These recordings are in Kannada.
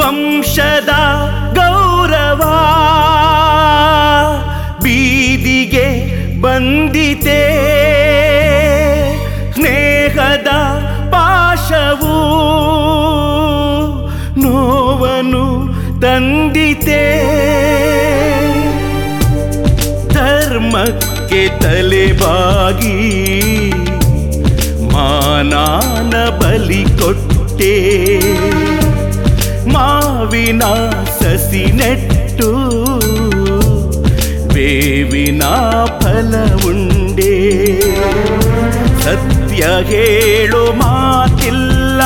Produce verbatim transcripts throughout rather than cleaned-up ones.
ವಂಶದ ಗೌರವ ಬೀದಿಗೆ ಬಂದಿತೆ, ಸ್ನೇಹದ ಪಾಶವು ನೋವನ್ನು ತಂದಿತೆ. ಧರ್ಮಕ್ಕೆ ತಲೆಬಾಗಿ ಮಾನಾನ ಬಲಿ ಕೊಟ್ಟೆ, ಮಾವಿನ ಸಸಿ ನೆಟ್ಟು ಬೇವಿನ ಫಲ ಉಂಡೆ. ಸತ್ಯ ಹೇಳೋ ಮಾತಿಲ್ಲ,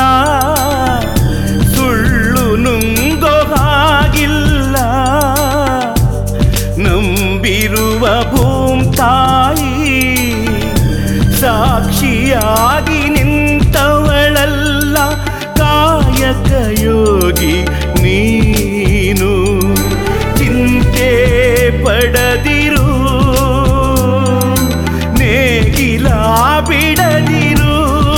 ಸುಳ್ಳು ನುಂಗೋ ಹಾಗಿಲ್ಲ. ನಂಬಿರುವ ಭೂಮ್ ತಾಯಿ ಸಾಕ್ಷಿಯಾಗಿ ನಿಂತವಳಲ್ಲ, ಕಾಯಕ ಯೋಗಿ ನೀನು. ಚಿಂತೆ ಪಡದಿರು, ನೇಗಿಲ ಬಿಡದಿರು.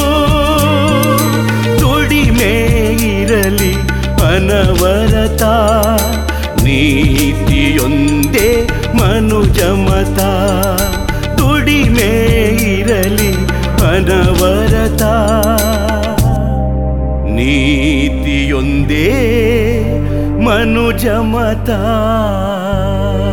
ದುಡಿಮೆ ಇರಲಿ ಅನವರತ, ನೀತಿಯೊಂದೇ ಮನುಜಮತ. ದುಡಿಮೆ ಇರಲಿ ಅನವರತ, ನೀತಿಯೊಂದೇ ಮನುಜಮತ.